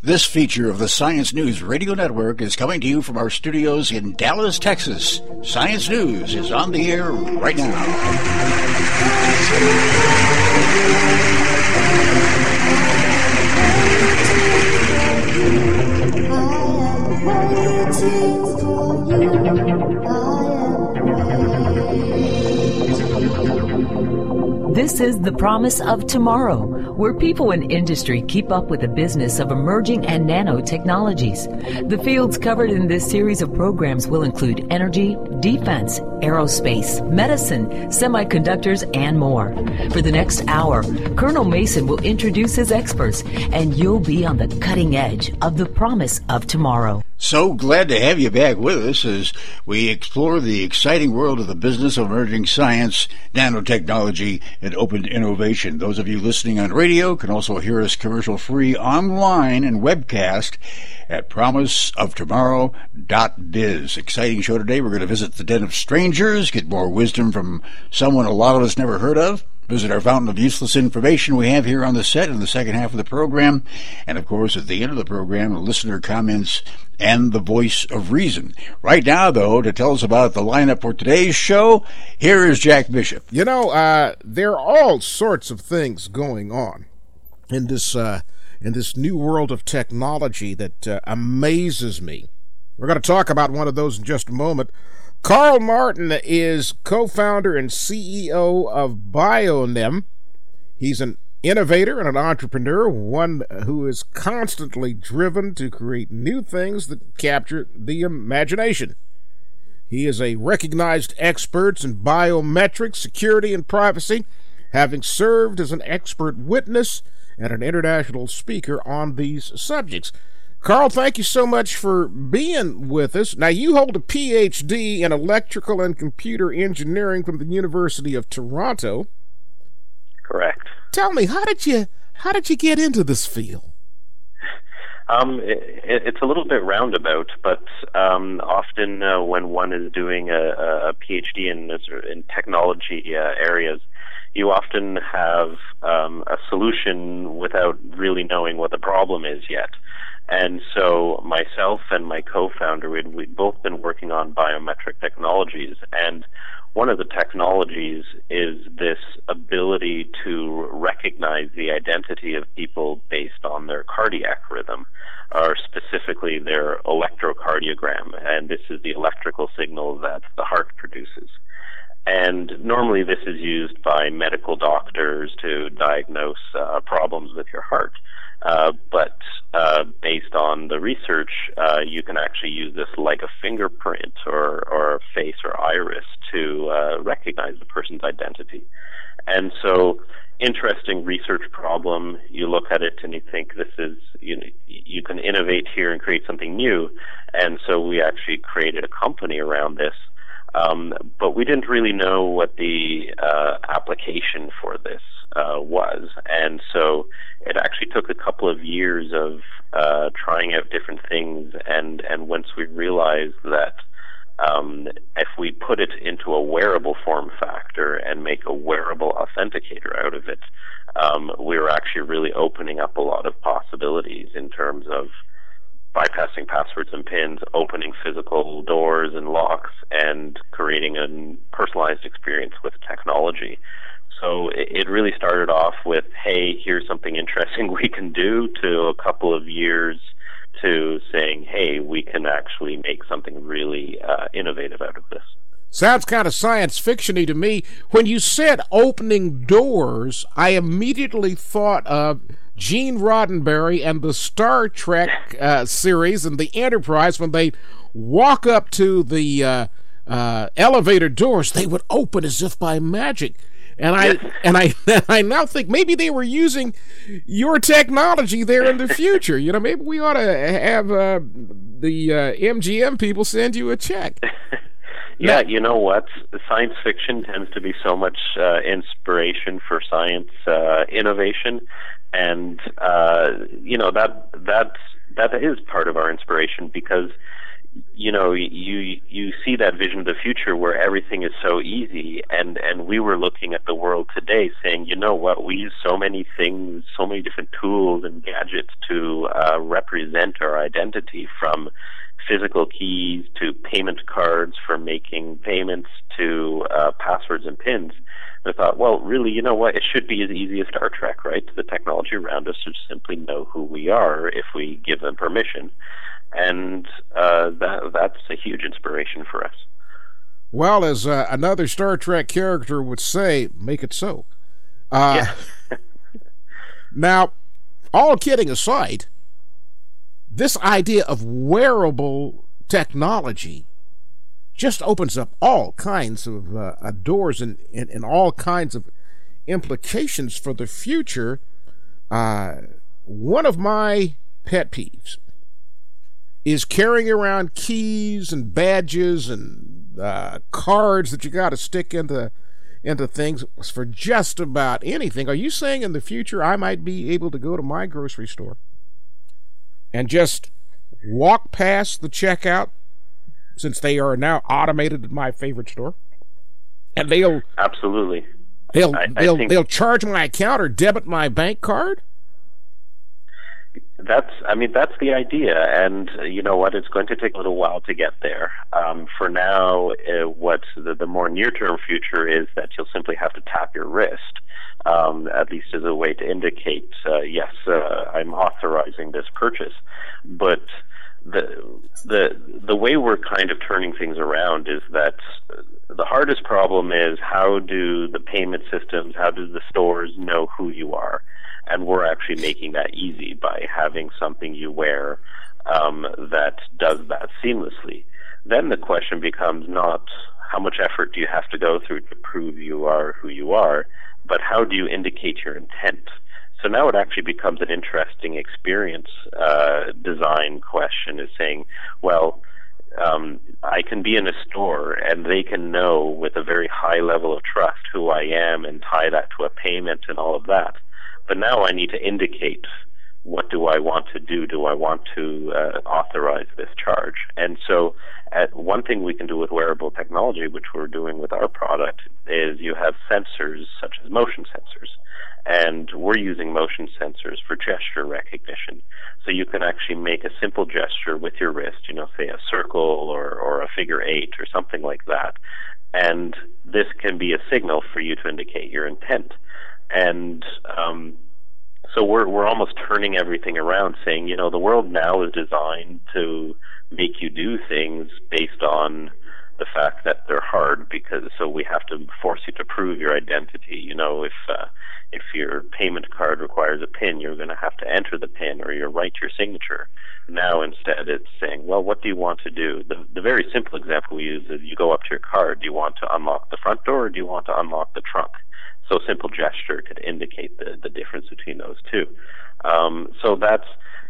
This feature of the Science News Radio Network is coming to you from our studios in Dallas, Texas. Science News is on the air right now. This is The Promise of Tomorrow, where people in industry keep up with the business of emerging and nanotechnologies. The fields covered in this series of programs will include energy, defense, aerospace, medicine, semiconductors, and more. For the next hour, Colonel Mason will introduce his experts, and you'll be on the cutting edge of the promise of tomorrow. So glad to have you back with us as we explore the exciting world of the business of emerging science, nanotechnology, and open innovation. Those of you listening on radio can also hear us commercial-free online and webcast at promiseoftomorrow.biz. Exciting show today. We're going to visit the Den of Strangers, get more wisdom from someone a lot of us never heard of, visit our fountain of useless information we have here on the set in the second half of the program, and of course at the end of the program, listener comments and the voice of reason. Right now, though, to tell us about the lineup for today's show, here is Jack Bishop. You know, there are all sorts of things going on in this new world of technology that amazes me. We're going to talk about one of those in just a moment. Carl Martin is co-founder and CEO of BioNem. He's an innovator and an entrepreneur, one who is constantly driven to create new things that capture the imagination. He is a recognized expert in biometrics, security, and privacy, having served as an expert witness and an international speaker on these subjects. Carl, thank you so much for being with us. Now, you hold a PhD in electrical and computer engineering from the University of Toronto. Correct. Tell me, how did you get into this field? It's a little bit roundabout, but often when one is doing a PhD in technology areas, you often have a solution without really knowing what the problem is yet. And so myself and my co-founder, we'd both been working on biometric technologies, and one of the technologies is this ability to recognize the identity of people based on their cardiac rhythm, or specifically their electrocardiogram, and this is the electrical signal that the heart produces. And normally this is used by medical doctors to diagnose problems with your heart. But based on the research, you can actually use this like a fingerprint or a face or iris to recognize the person's identity. And so, interesting research problem. You look at it and you think this is, you can innovate here and create something new. And so we actually created a company around this. But we didn't really know what the application for this was. And so it actually took a couple of years of trying out different things. And once we realized that if we put it into a wearable form factor and make a wearable authenticator out of it, we were actually really opening up a lot of possibilities in terms of bypassing passwords and PINs, opening physical doors and locks, and creating a personalized experience with technology. So it really started off with, hey, here's something interesting we can do, to a couple of years to saying, hey, we can actually make something really innovative out of this. Sounds kind of science fiction-y to me. When you said opening doors, I immediately thought of Gene Roddenberry and the Star Trek series and the Enterprise. When they walk up to the elevator doors, they would open as if by magic. And I now think maybe they were using your technology there in the future. Maybe we ought to have the MGM people send you a check. Yeah, you know what? Science fiction tends to be so much inspiration for science innovation, and that is part of our inspiration, because you see that vision of the future where everything is so easy, and we were looking at the world today saying, you know what, we use so many things, so many different tools and gadgets to represent our identity, from physical keys to payment cards for making payments to passwords and PINs. And I thought, well, really, you know what, it should be as easy as Star Trek, right? The technology around us should simply know who we are if we give them permission. And that's a huge inspiration for us. Well, as another Star Trek character would say, make it so. Yeah. Now, all kidding aside, this idea of wearable technology just opens up all kinds of doors and all kinds of implications for the future. One of my pet peeves is carrying around keys and badges and cards that you got to stick into things for just about anything. Are you saying in the future I might be able to go to my grocery store and just walk past the checkout, since they are now automated at my favorite store, and they'll absolutely they'll charge my account or debit my bank card? That's the idea, and you know what? It's going to take a little while to get there. For now, what the more near-term future is that you'll simply have to tap your wrist, at least as a way to indicate, yes, I'm authorizing this purchase. But the way we're kind of turning things around is that the hardest problem is, how do the payment systems, how do the stores know who you are? And we're actually making that easy by having something you wear that does that seamlessly. Then the question becomes not how much effort do you have to go through to prove you are who you are, but how do you indicate your intent? So now it actually becomes an interesting experience design question, is saying, well, I can be in a store and they can know with a very high level of trust who I am and tie that to a payment and all of that. But now I need to indicate, what do I want to do? Do I want to authorize this charge? And so one thing we can do with wearable technology, which we're doing with our product, is you have sensors such as motion sensors. And we're using motion sensors for gesture recognition. So you can actually make a simple gesture with your wrist, say a circle or a figure 8 or something like that. And this can be a signal for you to indicate your intent. And so we're almost turning everything around, saying, the world now is designed to make you do things based on the fact that they're hard, so we have to force you to prove your identity. If your payment card requires a PIN, you're going to have to enter the PIN or you write your signature. Now instead it's saying, well, what do you want to do? The very simple example we use is, you go up to your car, do you want to unlock the front door or do you want to unlock the trunk? So a simple gesture could indicate the difference between those two. So that's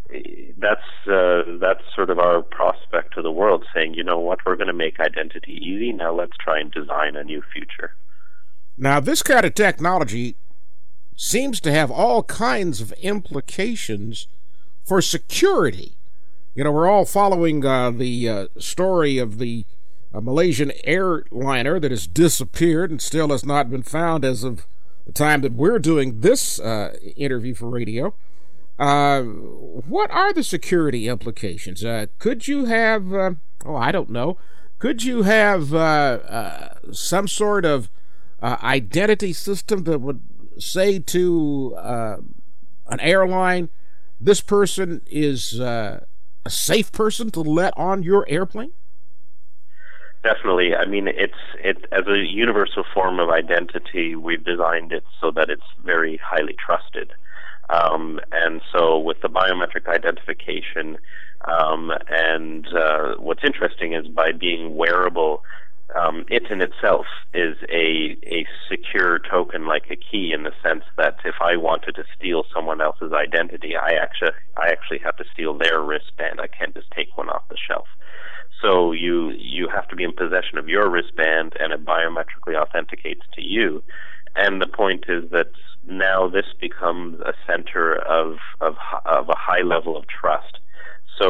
sort of our prospect to the world, saying, you know what, we're going to make identity easy. Now let's try and design a new future. Now, this kind of technology seems to have all kinds of implications for security. We're all following the story of the Malaysian airliner that has disappeared and still has not been found as of the time that we're doing this interview for radio. What are the security implications? Could you have, I don't know, could you have some sort of identity system that would say to an airline, this person is a safe person to let on your airplane? Definitely. I mean, it's as a universal form of identity, we've designed it so that it's very highly trusted. And so with the biometric identification, and what's interesting is, by being wearable, it in itself is a secure token, like a key, in the sense that if I wanted to steal someone else's identity, I actually have to steal their wristband. I can't just take one off the shelf. So you have to be in possession of your wristband, and it biometrically authenticates to you. And the point is that now this becomes a center of a high level of trust. So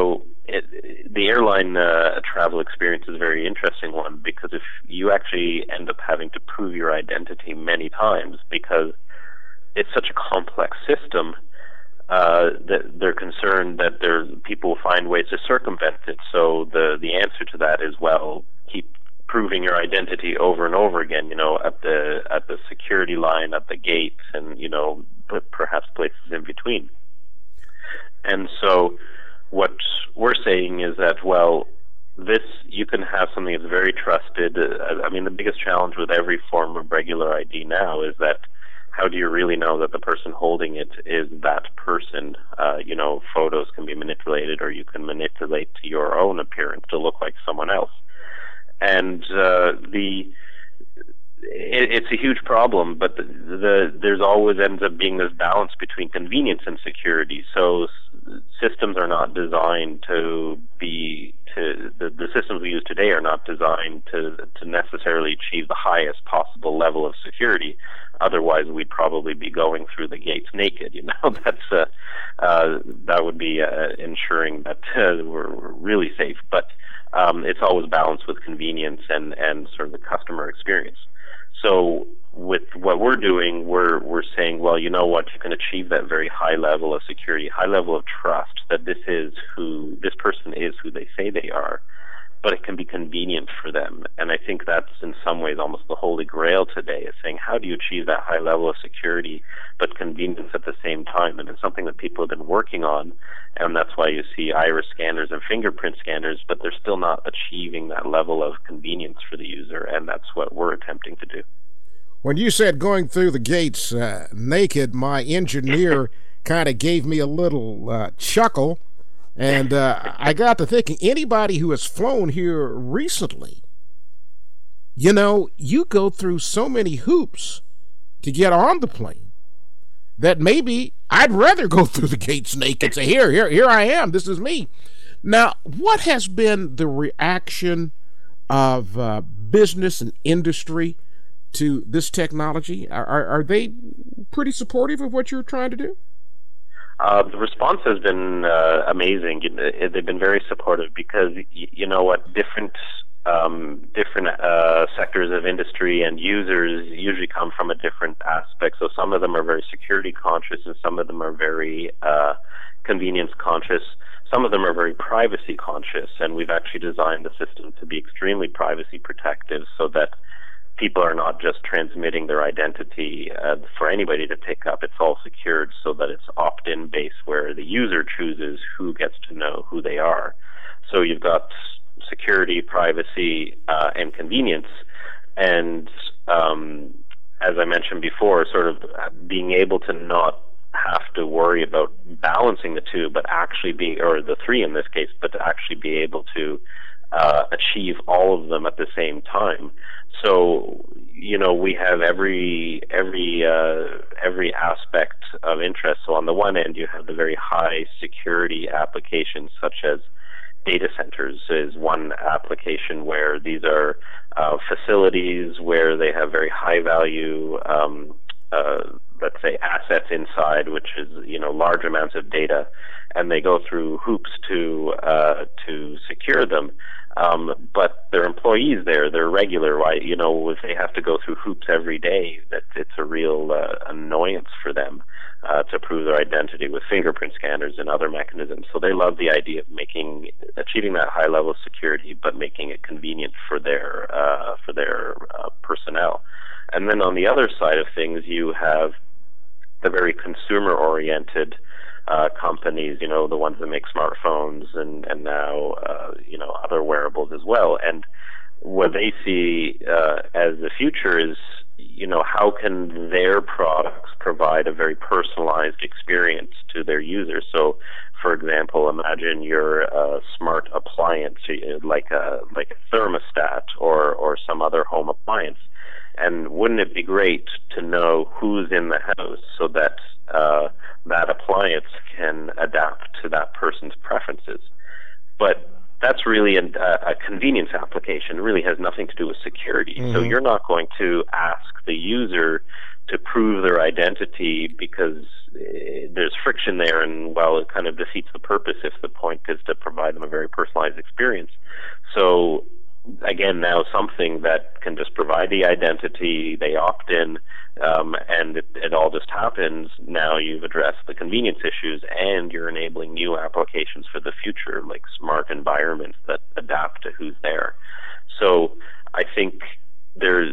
the airline travel experience is a very interesting one, because if you actually end up having to prove your identity many times, because it's such a complex system, that they're concerned that people will find ways to circumvent it. So the answer to that is, well, keep proving your identity over and over again, at the security line, at the gates, and, perhaps places in between. And so what we're saying is that, well, you can have something that's very trusted. The biggest challenge with every form of regular ID now is that how do you really know that the person holding it is that person? Photos can be manipulated, or you can manipulate your own appearance to look like someone else. And it's a huge problem, but there's always ends up being this balance between convenience and security. So systems are not designed the systems we use today are not designed to necessarily achieve the highest possible level of security. Otherwise, we'd probably be going through the gates naked. That would be ensuring that we're really safe. But it's always balanced with convenience and sort of the customer experience. So with what we're doing, we're saying, well, you know what, you can achieve that very high level of security, high level of trust, that this person is who they say they are, but it can be convenient for them. And I think that's in some ways almost the holy grail today, is saying, how do you achieve that high level of security but convenience at the same time? And it's something that people have been working on, and that's why you see iris scanners and fingerprint scanners, but they're still not achieving that level of convenience for the user, and that's what we're attempting to do. When you said going through the gates naked, my engineer kind of gave me a little chuckle, and I got to thinking, anybody who has flown here recently, you go through so many hoops to get on the plane that maybe I'd rather go through the gates naked, say, here I am, this is me. Now, what has been the reaction of business and industry to this technology? Are they pretty supportive of what you're trying to do? The response has been amazing. They've been very supportive, because different sectors of industry and users usually come from a different aspect. So some of them are very security conscious, and some of them are very convenience conscious. Some of them are very privacy conscious, and we've actually designed the system to be extremely privacy protective, so that people are not just transmitting their identity for anybody to pick up. It's all secured so that it's opt-in based, where the user chooses who gets to know who they are. So you've got security, privacy, and convenience. And as I mentioned before, sort of being able to not have to worry about balancing the two, but actually or the three in this case, but to actually be able to achieve all of them at the same time. So, we have every aspect of interest. So on the one end, you have the very high security applications, such as data centers is one application, where these are facilities where they have very high value, let's say, assets inside, which is, large amounts of data, and they go through hoops to secure them. But their employees there, they're regular. If they have to go through hoops every day, that it's a real annoyance for them to prove their identity with fingerprint scanners and other mechanisms. So they love the idea of achieving that high level of security, but making it convenient for their personnel. And then on the other side of things, you have the very consumer-oriented companies, the ones that make smartphones and now, other wearables as well. And what they see as the future is, how can their products provide a very personalized experience to their users? So, for example, imagine your smart appliance, like a thermostat or some other home appliance. And wouldn't it be great to know who's in the house, so that that appliance can adapt to that person's preferences? But that's really a convenience application. It really has nothing to do with security. Mm-hmm. So you're not going to ask the user to prove their identity, because there's friction there, and, well, it kind of defeats the purpose if the point is to provide them a very very personalized experience. So again, now something that can just provide the identity, they opt in, and it all just happens. Now you've addressed the convenience issues, and you're enabling new applications for the future, like smart environments that adapt to who's there. So I think there's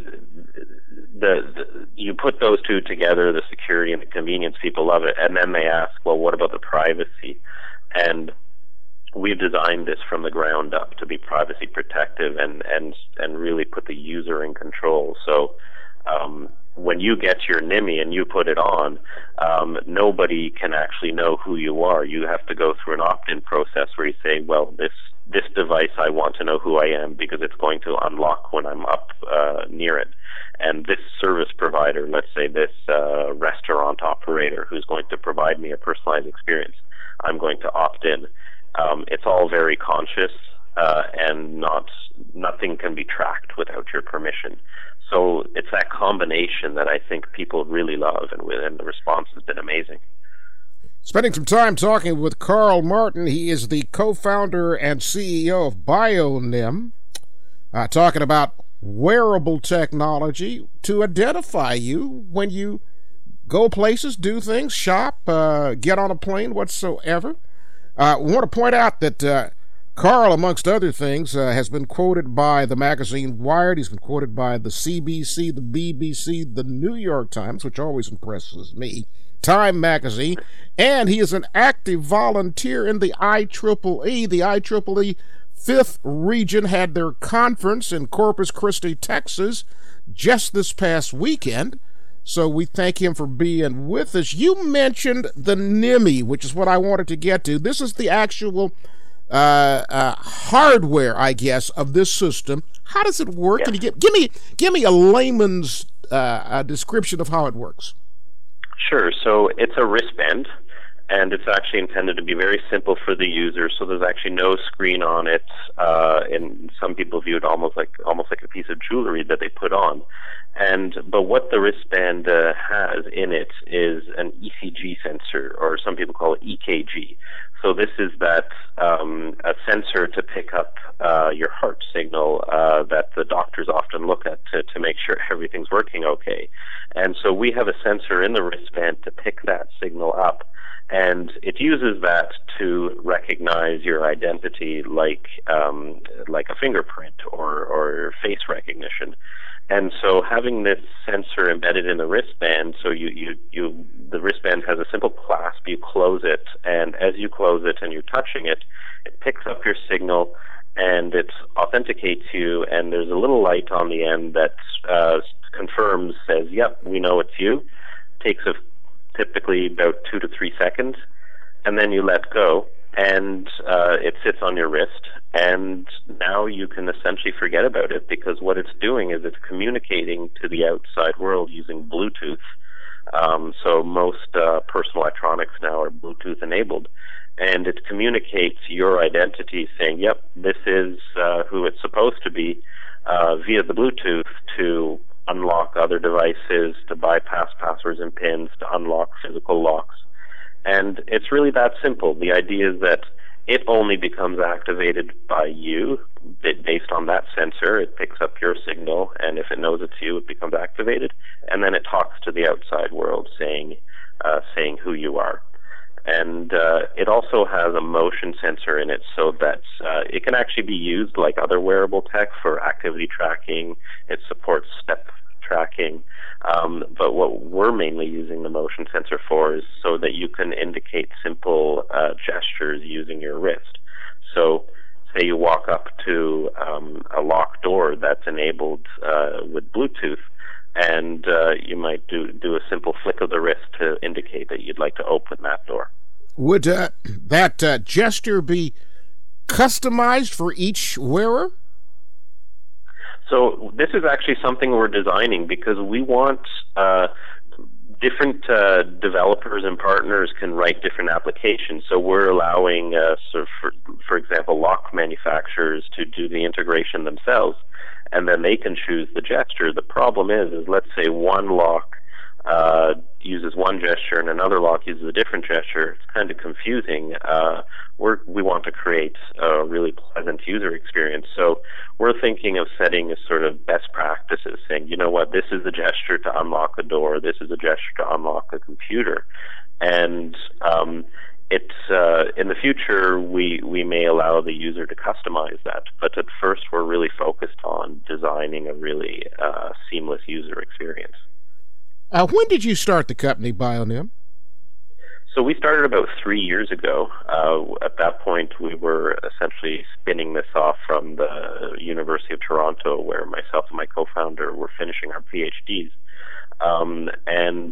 you put those two together, the security and the convenience, people love it, and then they ask, well, what about the privacy? And we've designed this from the ground up to be privacy protective and really put the user in control. So when you get your NIMI and you put it on, nobody can actually know who you are. You have to go through an opt-in process where you say, well, this device, I want to know who I am because it's going to unlock when I'm up near it. And this service provider, let's say this restaurant operator who's going to provide me a personalized experience, I'm going to opt in. It's all very conscious, and nothing can be tracked without your permission. So it's that combination that I think people really love, and the response has been amazing. Spending some time talking with Carl Martin. He is the co-founder and CEO of BioNIM, talking about wearable technology to identify you when you go places, do things, shop, get on a plane, whatsoever. I want to point out that Carl, amongst other things, has been quoted by the magazine Wired. He's been quoted by the CBC, the BBC, the New York Times, which always impresses me, Time magazine, and he is an active volunteer in the IEEE. The IEEE 5th Region had their conference in Corpus Christi, Texas, just this past weekend. So we thank him for being with us. You mentioned the NIMI, which is what I wanted to get to. This is the actual hardware, I guess, of this system. How does it work? Yeah. Can you give me a layman's description of how it works? Sure. So it's a wristband, and it's actually intended to be very simple for the user. So there's actually no screen on it, and some people view it almost like a piece of jewelry that they put on. But what the wristband has in it is an ECG sensor, or some people call it EKG. So this is a sensor to pick up your heart signal that the doctors often look at to make sure everything's working okay. And so we have a sensor in the wristband to pick that signal up, and it uses that to recognize your identity like a fingerprint or face recognition. And so having this sensor embedded in the wristband, so the wristband has a simple clasp, you close it, and as you close it and you're touching it, it picks up your signal and it authenticates you, and there's a little light on the end that confirms, says, yep, we know it's you. Takes typically about 2 to 3 seconds, and then you let go, and it sits on your wrist, and now you can essentially forget about it, because what it's doing is it's communicating to the outside world using Bluetooth. So most personal electronics now are Bluetooth enabled, and it communicates your identity, saying, yep, this is who it's supposed to be, via the Bluetooth, to unlock other devices, to bypass passwords and PINs, to unlock physical locks. And it's really that simple. The idea is that it only becomes activated by you based on that sensor. It picks up your signal, and if it knows it's you, it becomes activated, and then it talks to the outside world, saying who you are. And it also has a motion sensor in it, so that it can actually be used like other wearable tech for activity tracking. It supports step tracking. But what we're mainly using the motion sensor for is so that you can indicate simple gestures using your wrist. So say you walk up to a locked door that's enabled with Bluetooth, and you might do a simple flick of the wrist to indicate that you'd like to open that door. Would that gesture be customized for each wearer? So this is actually something we're designing, because we want different developers and partners can write different applications. So we're allowing, for example, lock manufacturers to do the integration themselves, and then they can choose the gesture. The problem is let's say one lock uses one gesture and another lock uses a different gesture, it's kind of confusing. We want to create a really pleasant user experience. So we're thinking of setting a sort of best practices, saying, you know what, this is a gesture to unlock a door, this is a gesture to unlock a computer. And in the future, we may allow the user to customize that. But at first, we're really focused on designing a really seamless user experience. When did you start the company, Bionym? So we started about 3 years ago. At that point, we were essentially spinning this off from the University of Toronto, where myself and my co-founder were finishing our PhDs. And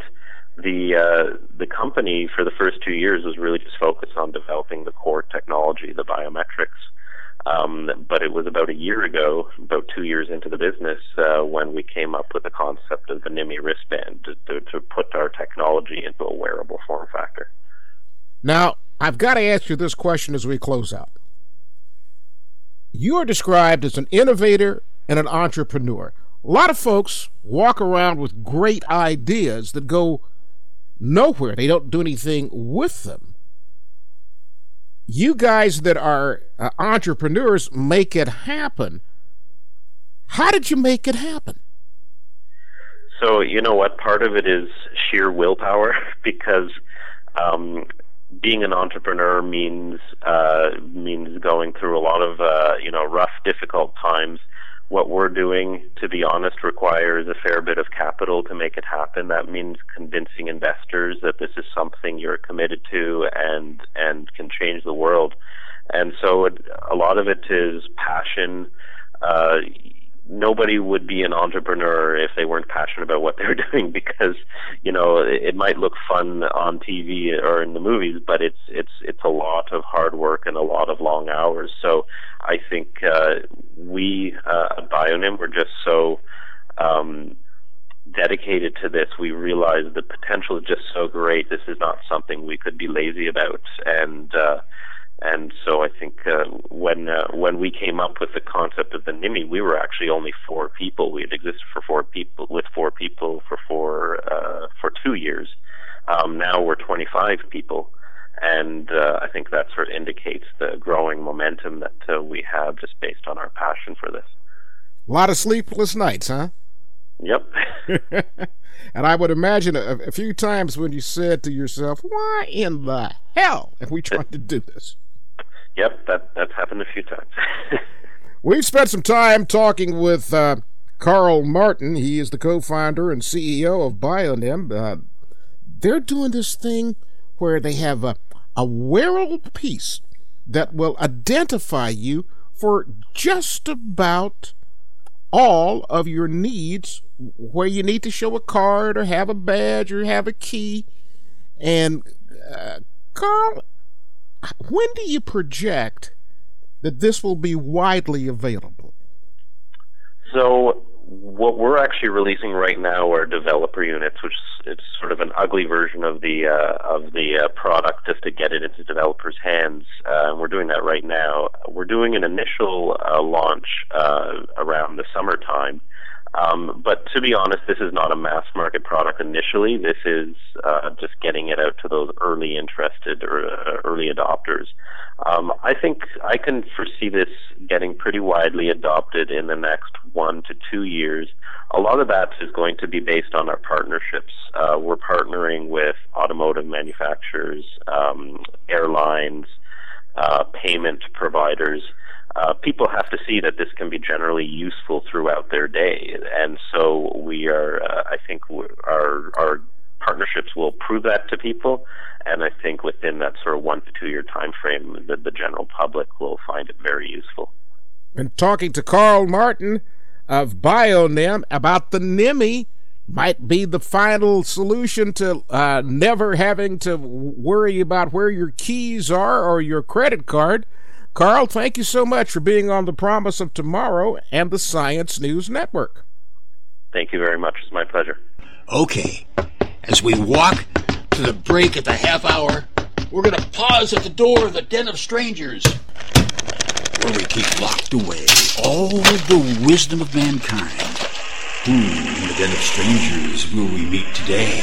the company for the first 2 years was really just focused on developing the core technology, the biometrics. But it was about a year ago, about 2 years into the business, when we came up with the concept of the NIMI wristband to put our technology into a wearable form factor. Now, I've got to ask you this question as we close out. You are described as an innovator and an entrepreneur. A lot of folks walk around with great ideas that go nowhere. They don't do anything with them. You guys that are entrepreneurs make it happen. How did you make it happen? So, you know what? Part of it is sheer willpower, because being an entrepreneur means going through a lot of rough, difficult times. What we're doing, to be honest, requires a fair bit of capital to make it happen. That means convincing investors that this is something you're committed to and can change the world. And so a lot of it is passion. Nobody would be an entrepreneur if they weren't passionate about what they're doing, because, it might look fun on TV or in the movies, but it's a lot of hard work and a lot of long hours. So I think we at Bionym were just so dedicated to this. We realized the potential is just so great. This is not something we could be lazy about. And so I think when we came up with the concept of the NIMI, we were actually only 4 people. We had existed for 4 people for 2 years. Now we're 25 people, and I think that sort of indicates the growing momentum that we have just based on our passion for this. A lot of sleepless nights, huh? Yep. And I would imagine a few times when you said to yourself, why in the hell are we trying to do this? Yep, that's happened a few times. We've spent some time talking with Carl Martin. He is the co-founder and CEO of Bionym. They're doing this thing where they have a wearable piece that will identify you for just about all of your needs, where you need to show a card or have a badge or have a key. And Carl, when do you project that this will be widely available? So what we're actually releasing right now are developer units, which it's sort of an ugly version of the product just to get it into developers' hands. And we're doing that right now. We're doing an initial launch around the summertime. But to be honest, this is not a mass market product initially. This is just getting it out to those early interested or early adopters. I think I can foresee this getting pretty widely adopted in the next 1 to 2 years. A lot of that is going to be based on our partnerships. We're partnering with automotive manufacturers, airlines, payment providers. People have to see that this can be generally useful throughout their day, and so we are. I think our partnerships will prove that to people, and I think within that sort of 1 to 2 year time frame, the general public will find it very useful. Been talking to Carl Martin of Bionym about the NIMI. Might be the final solution to never having to worry about where your keys are or your credit card. Carl, thank you so much for being on The Promise of Tomorrow and the Science News Network. Thank you very much. It's my pleasure. Okay, as we walk to the break at the half hour, we're going to pause at the door of the Den of Strangers, where we keep locked away all the wisdom of mankind. Who in the Den of Strangers will we meet today?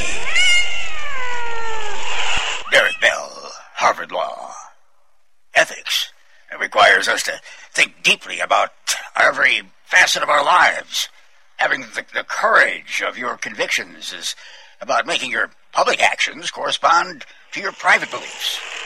Derek Bell, Harvard Law. Ethics. It requires us to think deeply about every facet of our lives. Having the courage of your convictions is about making your public actions correspond to your private beliefs.